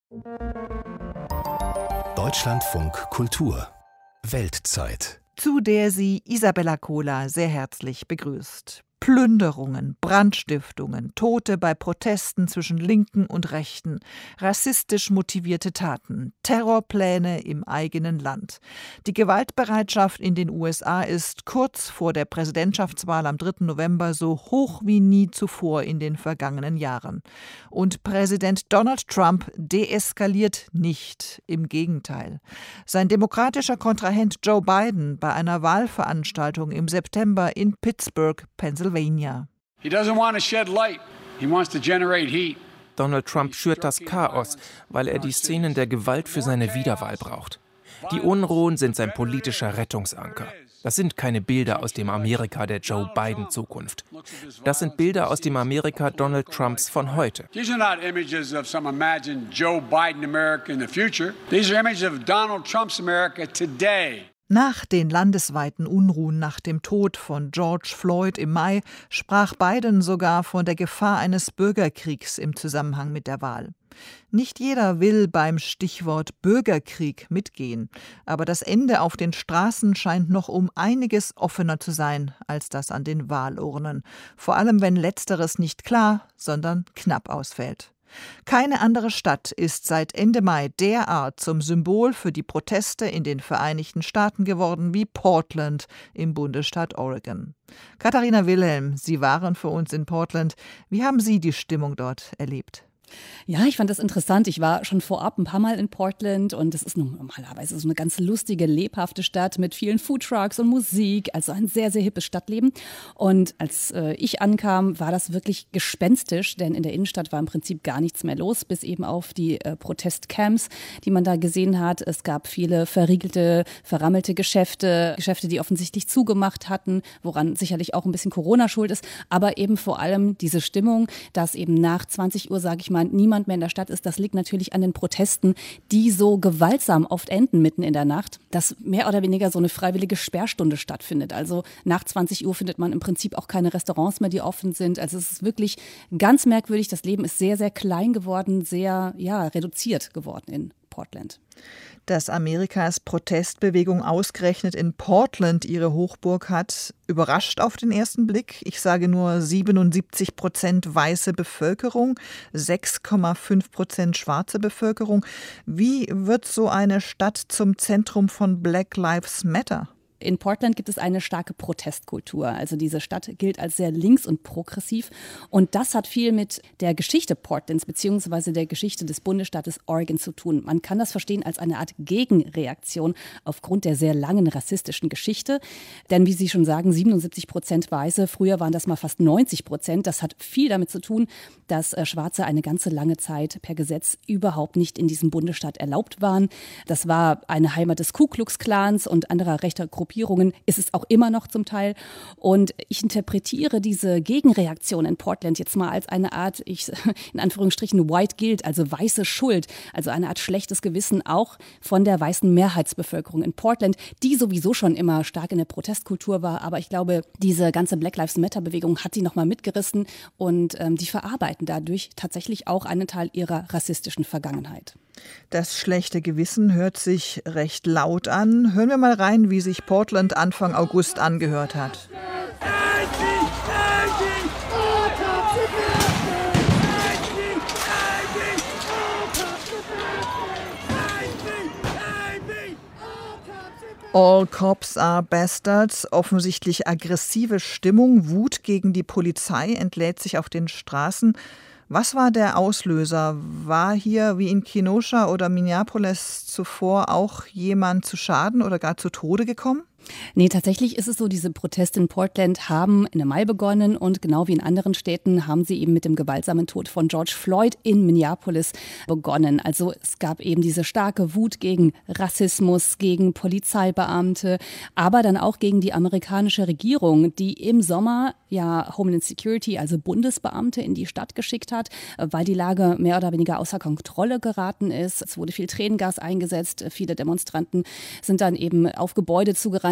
Deutschlandfunk Kultur Weltzeit, zu der sie Isabella Kohler sehr herzlich begrüßt. Plünderungen, Brandstiftungen, Tote bei Protesten zwischen Linken und Rechten, rassistisch motivierte Taten, Terrorpläne im eigenen Land. Die Gewaltbereitschaft in den USA ist kurz vor der Präsidentschaftswahl am 3. November so hoch wie nie zuvor in den vergangenen Jahren. Und Präsident Donald Trump deeskaliert nicht, im Gegenteil. Sein demokratischer Kontrahent Joe Biden bei einer Wahlveranstaltung im September in Pittsburgh, Pennsylvania. He doesn't want to shed light. He wants to generate heat. Donald Trump schürt das Chaos, weil er die Szenen der Gewalt für seine Wiederwahl braucht. Die Unruhen sind sein politischer Rettungsanker. Das sind keine Bilder aus dem Amerika der Joe Biden-Zukunft. Das sind Bilder aus dem Amerika Donald Trumps von heute. These are not images of some imagined Joe Biden America in the future. These are images of Donald Trump's America today. Nach den landesweiten Unruhen nach dem Tod von George Floyd im Mai sprach Biden sogar von der Gefahr eines Bürgerkriegs im Zusammenhang mit der Wahl. Nicht jeder will beim Stichwort Bürgerkrieg mitgehen, aber das Ende auf den Straßen scheint noch um einiges offener zu sein als das an den Wahlurnen, vor allem wenn letzteres nicht klar, sondern knapp ausfällt. Keine andere Stadt ist seit Ende Mai derart zum Symbol für die Proteste in den Vereinigten Staaten geworden wie Portland im Bundesstaat Oregon. Katharina Wilhelm, Sie waren für uns in Portland. Wie haben Sie die Stimmung dort erlebt? Ja, ich fand das interessant. Ich war schon vorab ein paar Mal in Portland und es ist normalerweise so eine ganz lustige, lebhafte Stadt mit vielen Foodtrucks und Musik, also ein sehr, sehr hippes Stadtleben. Und als ich ankam, war das wirklich gespenstisch, denn in der Innenstadt war im Prinzip gar nichts mehr los, bis eben auf die Protestcamps, die man da gesehen hat. Es gab viele verriegelte, verrammelte Geschäfte, die offensichtlich zugemacht hatten, woran sicherlich auch ein bisschen Corona schuld ist, aber eben vor allem diese Stimmung, dass eben nach 20 Uhr, sage ich mal, niemand mehr in der Stadt ist. Das liegt natürlich an den Protesten, die so gewaltsam oft enden mitten in der Nacht, dass mehr oder weniger so eine freiwillige Sperrstunde stattfindet. Also nach 20 Uhr findet man im Prinzip auch keine Restaurants mehr, die offen sind. Also es ist wirklich ganz merkwürdig. Das Leben ist sehr, sehr klein geworden, sehr reduziert geworden in Portland. Dass Amerikas Protestbewegung ausgerechnet in Portland ihre Hochburg hat, überrascht auf den ersten Blick. Ich sage nur 77% weiße Bevölkerung, 6,5% schwarze Bevölkerung. Wie wird so eine Stadt zum Zentrum von Black Lives Matter? In Portland gibt es eine starke Protestkultur. Also diese Stadt gilt als sehr links und progressiv. Und das hat viel mit der Geschichte Portlands beziehungsweise der Geschichte des Bundesstaates Oregon zu tun. Man kann das verstehen als eine Art Gegenreaktion aufgrund der sehr langen rassistischen Geschichte. Denn wie Sie schon sagen, 77% Weiße, früher waren das mal fast 90%. Das hat viel damit zu tun, dass Schwarze eine ganze lange Zeit per Gesetz überhaupt nicht in diesem Bundesstaat erlaubt waren. Das war eine Heimat des Ku Klux Klans und anderer rechter Gruppierungen, ist es auch immer noch zum Teil. Und ich interpretiere diese Gegenreaktion in Portland jetzt mal als eine Art, in Anführungsstrichen, White Guilt, also weiße Schuld, also eine Art schlechtes Gewissen auch von der weißen Mehrheitsbevölkerung in Portland, die sowieso schon immer stark in der Protestkultur war. Aber ich glaube, diese ganze Black Lives Matter-Bewegung hat sie nochmal mitgerissen und die verarbeiten dadurch tatsächlich auch einen Teil ihrer rassistischen Vergangenheit. Das schlechte Gewissen hört sich recht laut an. Hören wir mal rein, wie sich Portland Anfang August angehört hat. All cops are bastards. Offensichtlich aggressive Stimmung, Wut gegen die Polizei entlädt sich auf den Straßen. Was war der Auslöser? War hier wie in Kenosha oder Minneapolis zuvor auch jemand zu Schaden oder gar zu Tode gekommen? Nee, tatsächlich ist es so, diese Proteste in Portland haben Ende Mai begonnen und genau wie in anderen Städten haben sie eben mit dem gewaltsamen Tod von George Floyd in Minneapolis begonnen. Also es gab eben diese starke Wut gegen Rassismus, gegen Polizeibeamte, aber dann auch gegen die amerikanische Regierung, die im Sommer Homeland Security, also Bundesbeamte in die Stadt geschickt hat, weil die Lage mehr oder weniger außer Kontrolle geraten ist. Es wurde viel Tränengas eingesetzt, viele Demonstranten sind dann eben auf Gebäude zugerannt,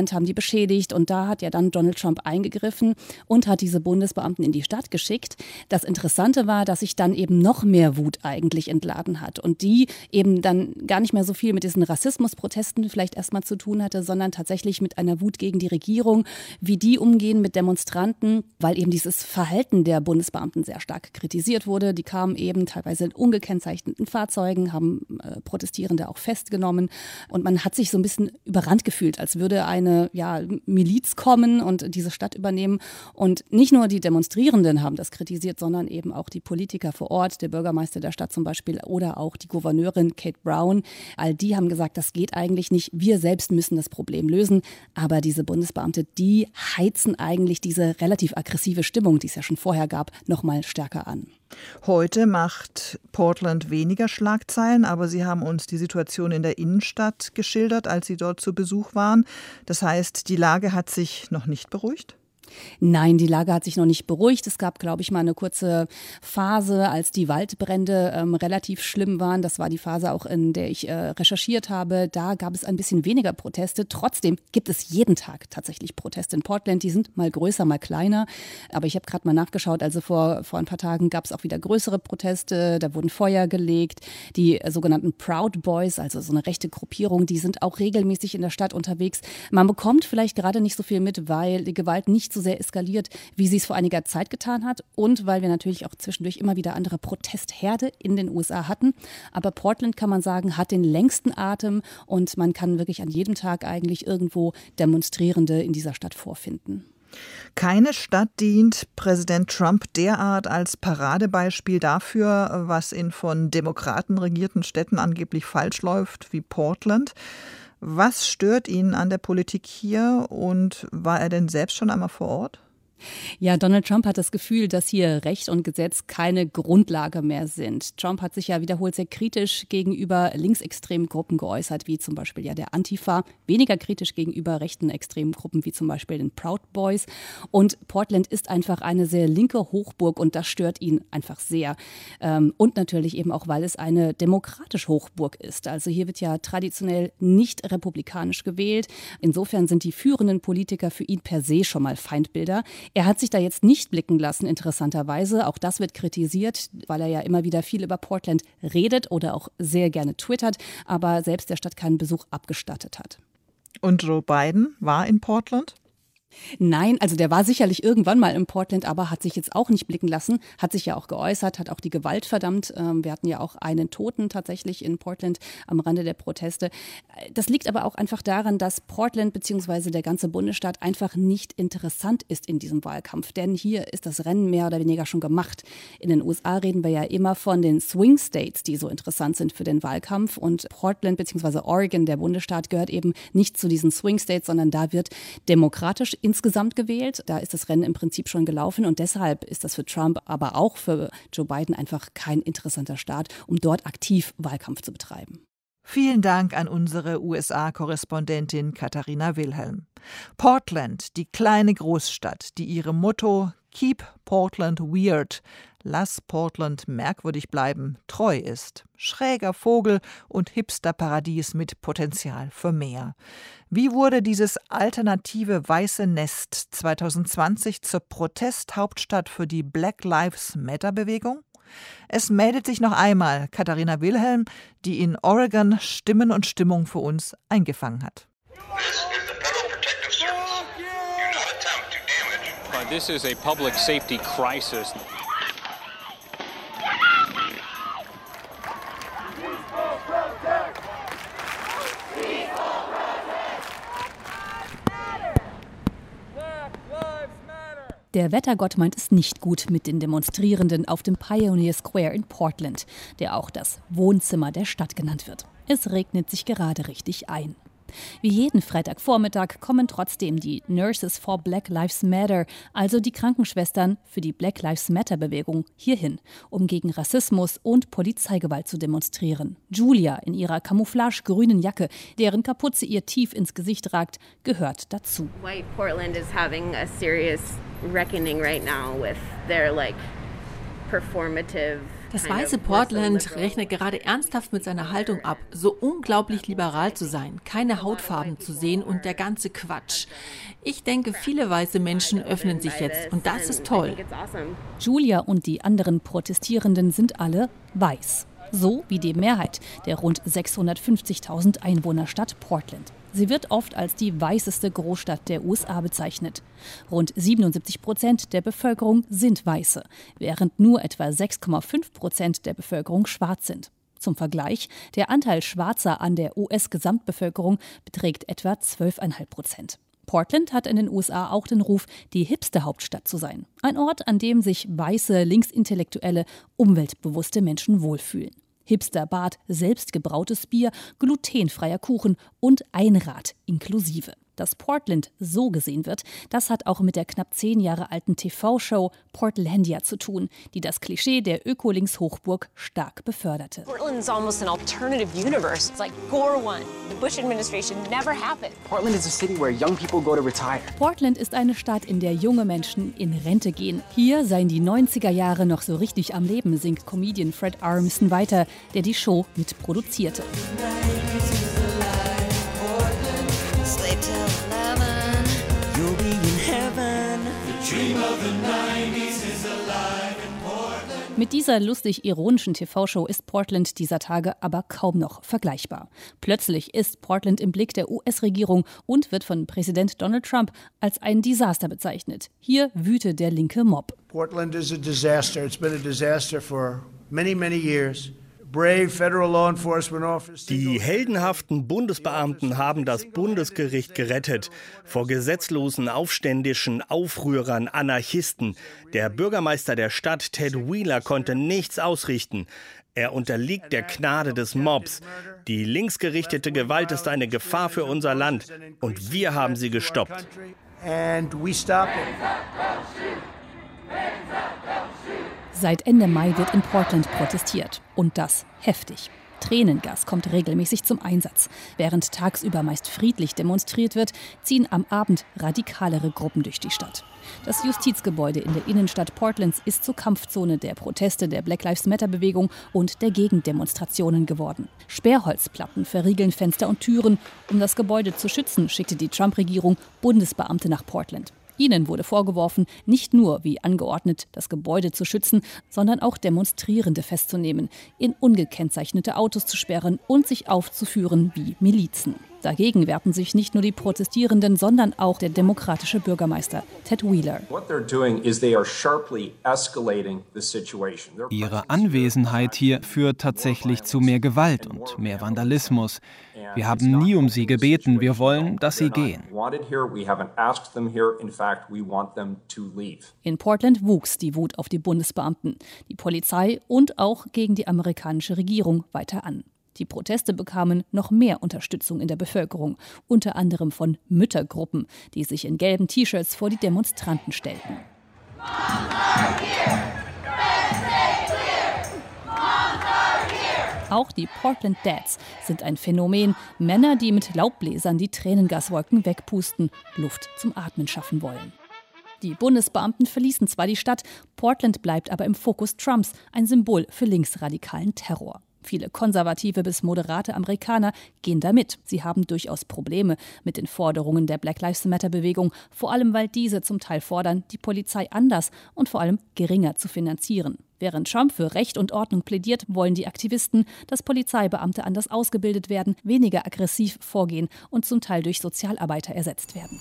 und haben die beschädigt. Und da hat ja dann Donald Trump eingegriffen und hat diese Bundesbeamten in die Stadt geschickt. Das Interessante war, dass sich dann eben noch mehr Wut eigentlich entladen hat und die eben dann gar nicht mehr so viel mit diesen Rassismusprotesten vielleicht erstmal zu tun hatte, sondern tatsächlich mit einer Wut gegen die Regierung, wie die umgehen mit Demonstranten, weil eben dieses Verhalten der Bundesbeamten sehr stark kritisiert wurde. Die kamen eben teilweise in ungekennzeichneten Fahrzeugen, haben Protestierende auch festgenommen und man hat sich so ein bisschen überrannt gefühlt, als würde eine Miliz kommen und diese Stadt übernehmen. Und nicht nur die Demonstrierenden haben das kritisiert, sondern eben auch die Politiker vor Ort, der Bürgermeister der Stadt zum Beispiel oder auch die Gouverneurin Kate Brown. All die haben gesagt, das geht eigentlich nicht. Wir selbst müssen das Problem lösen. Aber diese Bundesbeamte, die heizen eigentlich diese relativ aggressive Stimmung, die es ja schon vorher gab, noch mal stärker an. Heute macht Portland weniger Schlagzeilen, aber Sie haben uns die Situation in der Innenstadt geschildert, als Sie dort zu Besuch waren. Das heißt, die Lage hat sich noch nicht beruhigt? Nein, die Lage hat sich noch nicht beruhigt. Es gab, glaube ich, mal eine kurze Phase, als die Waldbrände relativ schlimm waren. Das war die Phase auch, in der ich recherchiert habe. Da gab es ein bisschen weniger Proteste. Trotzdem gibt es jeden Tag tatsächlich Proteste in Portland. Die sind mal größer, mal kleiner. Aber ich habe gerade mal nachgeschaut. Also vor ein paar Tagen gab es auch wieder größere Proteste. Da wurden Feuer gelegt. Die sogenannten Proud Boys, also so eine rechte Gruppierung, die sind auch regelmäßig in der Stadt unterwegs. Man bekommt vielleicht gerade nicht so viel mit, weil die Gewalt nicht so sehr eskaliert, wie sie es vor einiger Zeit getan hat und weil wir natürlich auch zwischendurch immer wieder andere Protestherde in den USA hatten. Aber Portland, kann man sagen, hat den längsten Atem und man kann wirklich an jedem Tag eigentlich irgendwo Demonstrierende in dieser Stadt vorfinden. Keine Stadt dient Präsident Trump derart als Paradebeispiel dafür, was in von Demokraten regierten Städten angeblich falsch läuft, wie Portland. Was stört ihn an der Politik hier und war er denn selbst schon einmal vor Ort? Ja, Donald Trump hat das Gefühl, dass hier Recht und Gesetz keine Grundlage mehr sind. Trump hat sich ja wiederholt sehr kritisch gegenüber linksextremen Gruppen geäußert, wie zum Beispiel ja der Antifa, weniger kritisch gegenüber rechten extremen Gruppen, wie zum Beispiel den Proud Boys. Und Portland ist einfach eine sehr linke Hochburg und das stört ihn einfach sehr. Und natürlich eben auch, weil es eine demokratische Hochburg ist. Also hier wird ja traditionell nicht republikanisch gewählt. Insofern sind die führenden Politiker für ihn per se schon mal Feindbilder. Er hat sich da jetzt nicht blicken lassen, interessanterweise. Auch das wird kritisiert, weil er ja immer wieder viel über Portland redet oder auch sehr gerne twittert, aber selbst der Stadt keinen Besuch abgestattet hat. Und Joe Biden war in Portland? Nein, also der war sicherlich irgendwann mal in Portland, aber hat sich jetzt auch nicht blicken lassen, hat sich ja auch geäußert, hat auch die Gewalt verdammt. Wir hatten ja auch einen Toten tatsächlich in Portland am Rande der Proteste. Das liegt aber auch einfach daran, dass Portland bzw. der ganze Bundesstaat einfach nicht interessant ist in diesem Wahlkampf. Denn hier ist das Rennen mehr oder weniger schon gemacht. In den USA reden wir ja immer von den Swing States, die so interessant sind für den Wahlkampf. Und Portland bzw. Oregon, der Bundesstaat, gehört eben nicht zu diesen Swing States, sondern da wird demokratisch insgesamt gewählt. Da ist das Rennen im Prinzip schon gelaufen und deshalb ist das für Trump, aber auch für Joe Biden einfach kein interessanter Start, um dort aktiv Wahlkampf zu betreiben. Vielen Dank an unsere USA-Korrespondentin Katharina Wilhelm. Portland, die kleine Großstadt, die ihrem Motto Keep Portland Weird, lass Portland merkwürdig bleiben, treu ist. Schräger Vogel und Hipsterparadies mit Potenzial für mehr. Wie wurde dieses alternative weiße Nest 2020 zur Protesthauptstadt für die Black Lives Matter-Bewegung? Es meldet sich noch einmal Katharina Wilhelm, die in Oregon Stimmen und Stimmung für uns eingefangen hat. This is a public safety crisis. Der Wettergott meint es nicht gut mit den Demonstrierenden auf dem Pioneer Square in Portland, der auch das Wohnzimmer der Stadt genannt wird. Es regnet sich gerade richtig ein. Wie jeden Freitagvormittag kommen trotzdem die Nurses for Black Lives Matter, also die Krankenschwestern für die Black Lives Matter-Bewegung, hierhin, um gegen Rassismus und Polizeigewalt zu demonstrieren. Julia in ihrer camouflagegrünen Jacke, deren Kapuze ihr tief ins Gesicht ragt, gehört dazu. White Portland is having a serious reckoning right now with their performative Das weiße Portland rechnet gerade ernsthaft mit seiner Haltung ab, so unglaublich liberal zu sein, keine Hautfarben zu sehen und der ganze Quatsch. Ich denke, viele weiße Menschen öffnen sich jetzt und das ist toll. Julia und die anderen Protestierenden sind alle weiß. So wie die Mehrheit der rund 650.000 Einwohnerstadt Portland. Sie wird oft als die weißeste Großstadt der USA bezeichnet. Rund 77% der Bevölkerung sind Weiße, während nur etwa 6,5% der Bevölkerung schwarz sind. Zum Vergleich, der Anteil Schwarzer an der US-Gesamtbevölkerung beträgt etwa 12,5%. Portland hat in den USA auch den Ruf, die Hipster-Hauptstadt zu sein. Ein Ort, an dem sich weiße, linksintellektuelle, umweltbewusste Menschen wohlfühlen. Hipsterbad, selbstgebrautes Bier, glutenfreier Kuchen und Einrad inklusive. Dass Portland so gesehen wird, das hat auch mit der knapp 10 Jahre alten TV-Show Portlandia zu tun, die das Klischee der Ökolinks-Hochburg stark beförderte. Portland is almost an alternative universe. It's like Gore won. The Bush administration never happened. Portland is a city where young people go to retire. Portland ist eine Stadt, in der junge Menschen in Rente gehen. Hier seien die 90er Jahre noch so richtig am Leben, singt Comedian Fred Armisen weiter, der die Show mitproduzierte. Mit dieser lustig-ironischen TV-Show ist Portland dieser Tage aber kaum noch vergleichbar. Plötzlich ist Portland im Blick der US-Regierung und wird von Präsident Donald Trump als ein Desaster bezeichnet. Hier wüte der linke Mob. Portland is a disaster. It's been a disaster for many, many years. Die heldenhaften Bundesbeamten haben das Bundesgericht gerettet vor gesetzlosen, aufständischen Aufrührern, Anarchisten. Der Bürgermeister der Stadt, Ted Wheeler, konnte nichts ausrichten. Er unterliegt der Gnade des Mobs. Die linksgerichtete Gewalt ist eine Gefahr für unser Land und wir haben sie gestoppt. Seit Ende Mai wird in Portland protestiert. Und das heftig. Tränengas kommt regelmäßig zum Einsatz. Während tagsüber meist friedlich demonstriert wird, ziehen am Abend radikalere Gruppen durch die Stadt. Das Justizgebäude in der Innenstadt Portlands ist zur Kampfzone der Proteste der Black Lives Matter-Bewegung und der Gegendemonstrationen geworden. Sperrholzplatten verriegeln Fenster und Türen. Um das Gebäude zu schützen, schickte die Trump-Regierung Bundesbeamte nach Portland. Ihnen wurde vorgeworfen, nicht nur, wie angeordnet, das Gebäude zu schützen, sondern auch Demonstrierende festzunehmen, in ungekennzeichnete Autos zu sperren und sich aufzuführen wie Milizen. Dagegen wehrten sich nicht nur die Protestierenden, sondern auch der demokratische Bürgermeister Ted Wheeler. Ihre Anwesenheit hier führt tatsächlich zu mehr Gewalt und mehr Vandalismus. Wir haben nie um sie gebeten, wir wollen, dass sie gehen. In Portland wuchs die Wut auf die Bundesbeamten, die Polizei und auch gegen die amerikanische Regierung weiter an. Die Proteste bekamen noch mehr Unterstützung in der Bevölkerung, unter anderem von Müttergruppen, die sich in gelben T-Shirts vor die Demonstranten stellten. Auch die Portland Dads sind ein Phänomen. Männer, die mit Laubbläsern die Tränengaswolken wegpusten, Luft zum Atmen schaffen wollen. Die Bundesbeamten verließen zwar die Stadt, Portland bleibt aber im Fokus Trumps, ein Symbol für linksradikalen Terror. Viele konservative bis moderate Amerikaner gehen da mit. Sie haben durchaus Probleme mit den Forderungen der Black Lives Matter-Bewegung, vor allem weil diese zum Teil fordern, die Polizei anders und vor allem geringer zu finanzieren. Während Trump für Recht und Ordnung plädiert, wollen die Aktivisten, dass Polizeibeamte anders ausgebildet werden, weniger aggressiv vorgehen und zum Teil durch Sozialarbeiter ersetzt werden.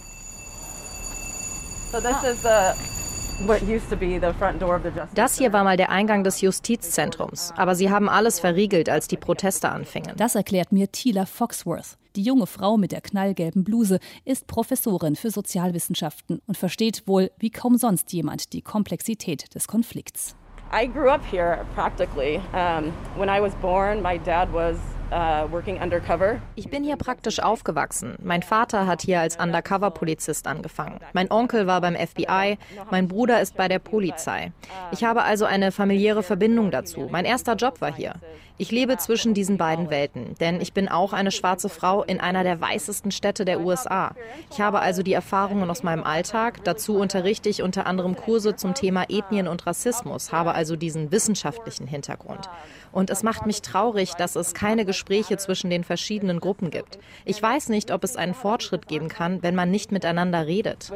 Das hier war mal der Eingang des Justizzentrums, aber sie haben alles verriegelt, als die Proteste anfingen. Das erklärt mir Tila Foxworth. Die junge Frau mit der knallgelben Bluse ist Professorin für Sozialwissenschaften und versteht wohl wie kaum sonst jemand die Komplexität des Konflikts. I grew up here practically. When I was born, my dad was working undercover. Ich bin hier praktisch aufgewachsen. Mein Vater hat hier als Undercover-Polizist angefangen. Mein Onkel war beim FBI, mein Bruder ist bei der Polizei. Ich habe also eine familiäre Verbindung dazu. Mein erster Job war hier. Ich lebe zwischen diesen beiden Welten, denn ich bin auch eine schwarze Frau in einer der weißesten Städte der USA. Ich habe also die Erfahrungen aus meinem Alltag. Dazu unterrichte ich unter anderem Kurse zum Thema Ethnien und Rassismus, habe also diesen wissenschaftlichen Hintergrund. Und es macht mich traurig, dass es keine Gespräche zwischen den verschiedenen Gruppen gibt. Ich weiß nicht, ob es einen Fortschritt geben kann, wenn man nicht miteinander redet.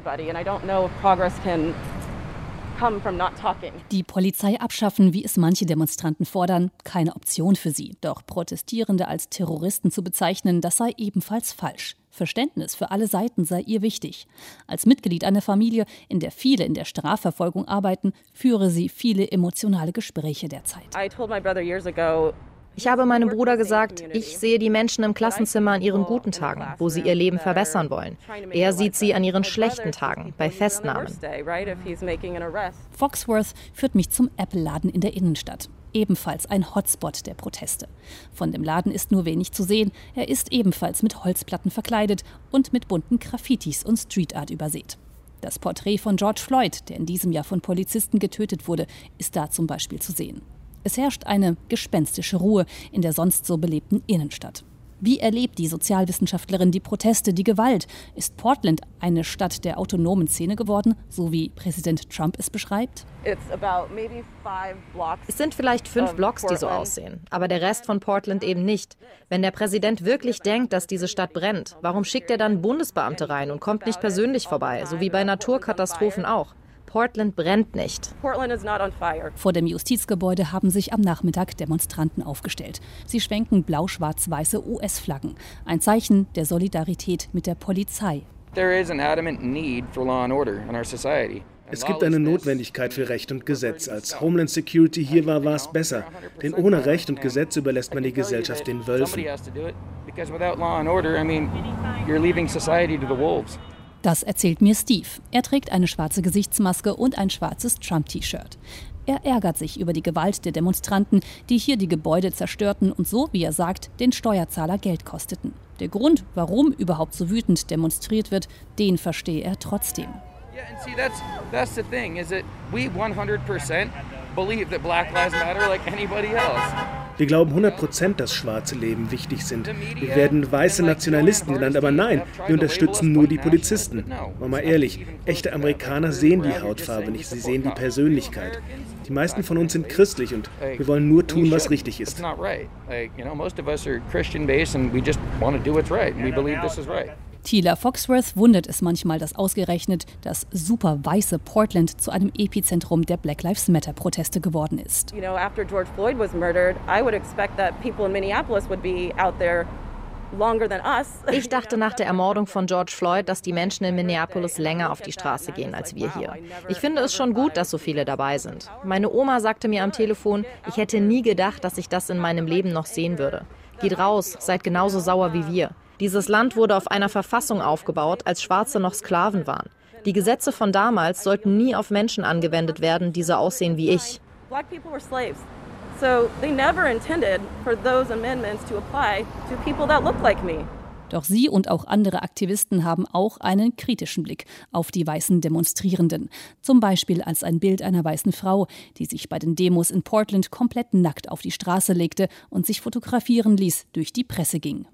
Die Polizei abschaffen, wie es manche Demonstranten fordern, keine Option für sie. Doch Protestierende als Terroristen zu bezeichnen, das sei ebenfalls falsch. Verständnis für alle Seiten sei ihr wichtig. Als Mitglied einer Familie, in der viele in der Strafverfolgung arbeiten, führe sie viele emotionale Gespräche derzeit. Ich habe meinem Bruder gesagt, ich sehe die Menschen im Klassenzimmer an ihren guten Tagen, wo sie ihr Leben verbessern wollen. Er sieht sie an ihren schlechten Tagen, bei Festnahmen. Foxworth führt mich zum Apple-Laden in der Innenstadt. Ebenfalls ein Hotspot der Proteste. Von dem Laden ist nur wenig zu sehen. Er ist ebenfalls mit Holzplatten verkleidet und mit bunten Graffitis und Streetart übersät. Das Porträt von George Floyd, der in diesem Jahr von Polizisten getötet wurde, ist da zum Beispiel zu sehen. Es herrscht eine gespenstische Ruhe in der sonst so belebten Innenstadt. Wie erlebt die Sozialwissenschaftlerin die Proteste, die Gewalt? Ist Portland eine Stadt der autonomen Szene geworden, so wie Präsident Trump es beschreibt? Es sind vielleicht 5 Blocks, die so aussehen, aber der Rest von Portland eben nicht. Wenn der Präsident wirklich denkt, dass diese Stadt brennt, warum schickt er dann Bundesbeamte rein und kommt nicht persönlich vorbei, so wie bei Naturkatastrophen auch? Portland brennt nicht. Vor dem Justizgebäude haben sich am Nachmittag Demonstranten aufgestellt. Sie schwenken blau-schwarz-weiße US-Flaggen. Ein Zeichen der Solidarität mit der Polizei. Es gibt eine Notwendigkeit für Recht und Gesetz. Als Homeland Security hier war es besser. Denn ohne Recht und Gesetz überlässt man die Gesellschaft den Wölfen. Das erzählt mir Steve. Er trägt eine schwarze Gesichtsmaske und ein schwarzes Trump-T-Shirt. Er ärgert sich über die Gewalt der Demonstranten, die hier die Gebäude zerstörten und so, wie er sagt, den Steuerzahler Geld kosteten. Der Grund, warum überhaupt so wütend demonstriert wird, den verstehe er trotzdem. Wir glauben 100%, dass schwarze Leben wichtig sind. Wir werden weiße Nationalisten genannt, aber nein, wir unterstützen nur die Polizisten. Mal ehrlich, echte Amerikaner sehen die Hautfarbe nicht, sie sehen die Persönlichkeit. Die meisten von uns sind christlich und wir wollen nur tun, was richtig ist. Teela Foxworth wundert es manchmal, dass ausgerechnet das super weiße Portland zu einem Epizentrum der Black Lives Matter Proteste geworden ist. After George Floyd was murdered, I would expect that people in Minneapolis would be out there longer than us. Ich dachte nach der Ermordung von George Floyd, dass die Menschen in Minneapolis länger auf die Straße gehen als wir hier. Ich finde es schon gut, dass so viele dabei sind. Meine Oma sagte mir am Telefon, ich hätte nie gedacht, dass ich das in meinem Leben noch sehen würde. Geht raus, seid genauso sauer wie wir. Dieses Land wurde auf einer Verfassung aufgebaut, als Schwarze noch Sklaven waren. Die Gesetze von damals sollten nie auf Menschen angewendet werden, die so aussehen wie ich. Black people were slaves. So they never intended for those amendments to apply to people that look like me. Doch sie und auch andere Aktivisten haben auch einen kritischen Blick auf die weißen Demonstrierenden. Zum Beispiel als ein Bild einer weißen Frau, die sich bei den Demos in Portland komplett nackt auf die Straße legte und sich fotografieren ließ, durch die Presse ging.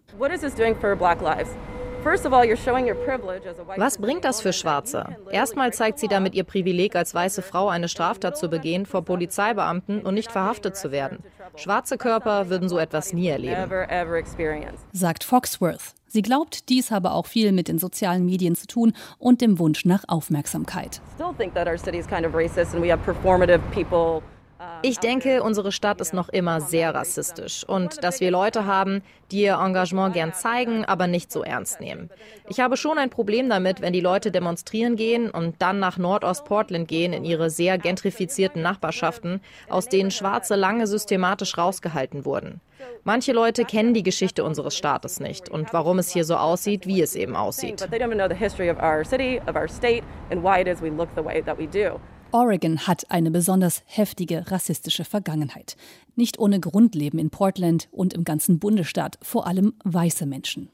Was bringt das für Schwarze? Erstmal zeigt sie damit ihr Privileg, als weiße Frau eine Straftat zu begehen, vor Polizeibeamten und nicht verhaftet zu werden. Schwarze Körper würden so etwas nie erleben. Sagt Foxworth. Sie glaubt, dies habe auch viel mit den sozialen Medien zu tun und dem Wunsch nach Aufmerksamkeit. Ich denke, unsere Stadt ist noch immer sehr rassistisch und dass wir Leute haben, die ihr Engagement gern zeigen, aber nicht so ernst nehmen. Ich habe schon ein Problem damit, wenn die Leute demonstrieren gehen und dann nach Nordost-Portland gehen in ihre sehr gentrifizierten Nachbarschaften, aus denen Schwarze lange systematisch rausgehalten wurden. Manche Leute kennen die Geschichte unseres Staates nicht und warum es hier so aussieht, wie es eben aussieht. Oregon hat eine besonders heftige rassistische Vergangenheit. Nicht ohne Grund leben in Portland und im ganzen Bundesstaat vor allem weiße Menschen.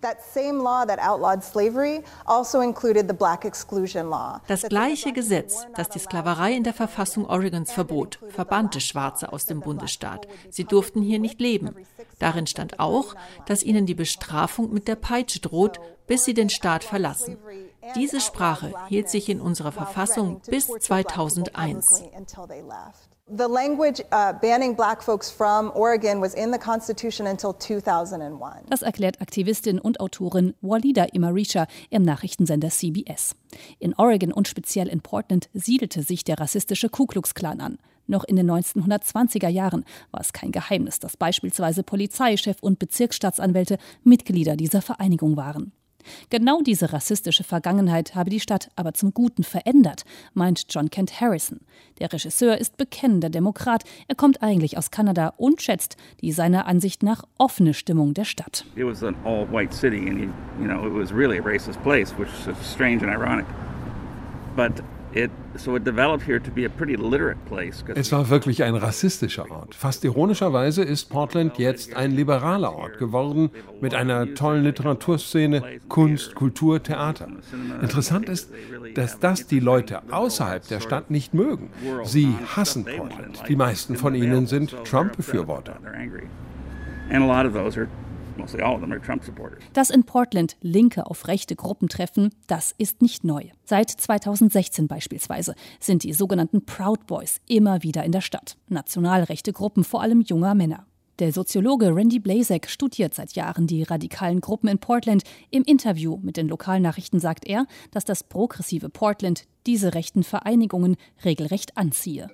Das gleiche Gesetz, das die Sklaverei in der Verfassung Oregons verbot, verbannte Schwarze aus dem Bundesstaat. Sie durften hier nicht leben. Darin stand auch, dass ihnen die Bestrafung mit der Peitsche droht, bis sie den Staat verlassen. Diese Sprache hielt sich in unserer Verfassung bis 2001. The language banning black folks from Oregon was in the Constitution until 2001. Das erklärt Aktivistin und Autorin Walida Imarisha im Nachrichtensender CBS. In Oregon und speziell in Portland siedelte sich der rassistische Ku Klux Klan an. Noch in den 1920er Jahren war es kein Geheimnis, dass beispielsweise Polizeichef und Bezirksstaatsanwälte Mitglieder dieser Vereinigung waren. Genau diese rassistische Vergangenheit habe die Stadt aber zum Guten verändert, meint John Kent Harrison. Der Regisseur ist bekennender Demokrat. Er kommt eigentlich aus Kanada und schätzt die seiner Ansicht nach offene Stimmung der Stadt. It was an all-white city and it was really a racist place, which is strange and ironic. But es war wirklich ein rassistischer Ort. Fast ironischerweise ist Portland jetzt ein liberaler Ort geworden, mit einer tollen Literaturszene, Kunst, Kultur, Theater. Interessant ist, dass das die Leute außerhalb der Stadt nicht mögen. Sie hassen Portland. Die meisten von ihnen sind Trump-Befürworter. Dass in Portland Linke auf rechte Gruppen treffen, das ist nicht neu. Seit 2016 beispielsweise sind die sogenannten Proud Boys immer wieder in der Stadt. Nationalrechte Gruppen, vor allem junger Männer. Der Soziologe Randy Blazek studiert seit Jahren die radikalen Gruppen in Portland. Im Interview mit den Lokalnachrichten sagt er, dass das progressive Portland diese rechten Vereinigungen regelrecht anziehe.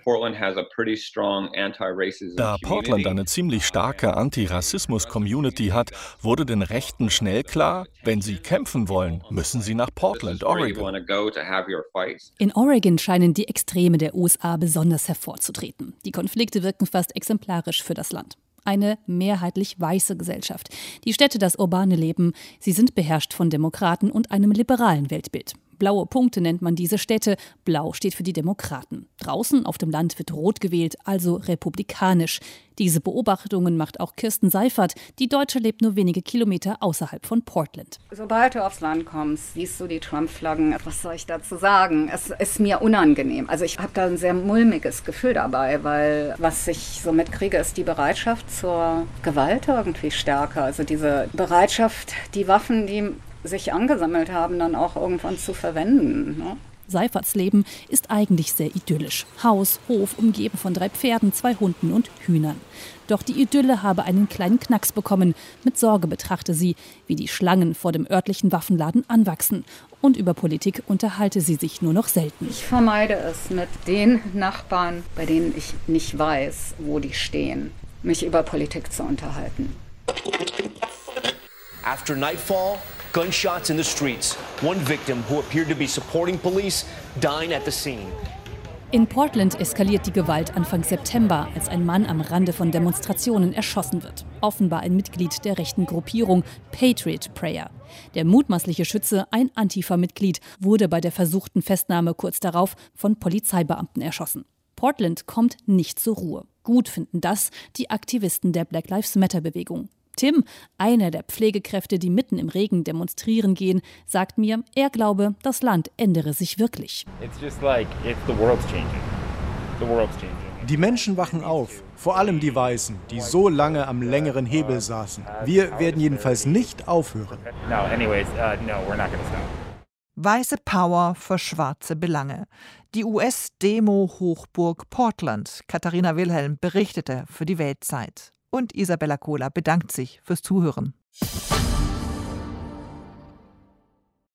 Da Portland eine ziemlich starke Antirassismus-Community hat, wurde den Rechten schnell klar, wenn sie kämpfen wollen, müssen sie nach Portland, Oregon. In Oregon scheinen die Extreme der USA besonders hervorzutreten. Die Konflikte wirken fast exemplarisch für das Land. Eine mehrheitlich weiße Gesellschaft. Die Städte, das urbane Leben, sie sind beherrscht von Demokraten und einem liberalen Weltbild. Blaue Punkte nennt man diese Städte. Blau steht für die Demokraten. Draußen auf dem Land wird rot gewählt, also republikanisch. Diese Beobachtungen macht auch Kirsten Seifert. Die Deutsche lebt nur wenige Kilometer außerhalb von Portland. Sobald du aufs Land kommst, siehst du die Trump-Flaggen. Was soll ich dazu sagen? Es ist mir unangenehm. Also ich habe da ein sehr mulmiges Gefühl dabei, weil was ich so mitkriege, ist die Bereitschaft zur Gewalt irgendwie stärker. Also diese Bereitschaft, die Waffen, die sich angesammelt haben, dann auch irgendwann zu verwenden. Ne? Seiferts Leben ist eigentlich sehr idyllisch. Haus, Hof, umgeben von 3 Pferden, 2 Hunden und Hühnern. Doch die Idylle habe einen kleinen Knacks bekommen. Mit Sorge betrachte sie, wie die Schlangen vor dem örtlichen Waffenladen anwachsen. Und über Politik unterhalte sie sich nur noch selten. Ich vermeide es, mit den Nachbarn, bei denen ich nicht weiß, wo die stehen, mich über Politik zu unterhalten. After nightfall, gunshots in the streets. One victim who appeared to be supporting police dying at the scene. In Portland eskaliert die Gewalt Anfang September, als ein Mann am Rande von Demonstrationen erschossen wird. Offenbar ein Mitglied der rechten Gruppierung Patriot Prayer. Der mutmaßliche Schütze, ein Antifa-Mitglied, wurde bei der versuchten Festnahme kurz darauf von Polizeibeamten erschossen. Portland kommt nicht zur Ruhe. Gut finden das die Aktivisten der Black Lives Matter-Bewegung. Tim, einer der Pflegekräfte, die mitten im Regen demonstrieren gehen, sagt mir, er glaube, das Land ändere sich wirklich. Die Menschen wachen auf, vor allem die Weißen, die so lange am längeren Hebel saßen. Wir werden jedenfalls nicht aufhören. Weiße Power für schwarze Belange. Die US-Demo-Hochburg Portland. Katharina Wilhelm berichtete für die Weltzeit. Und Isabella Kohler bedankt sich fürs Zuhören.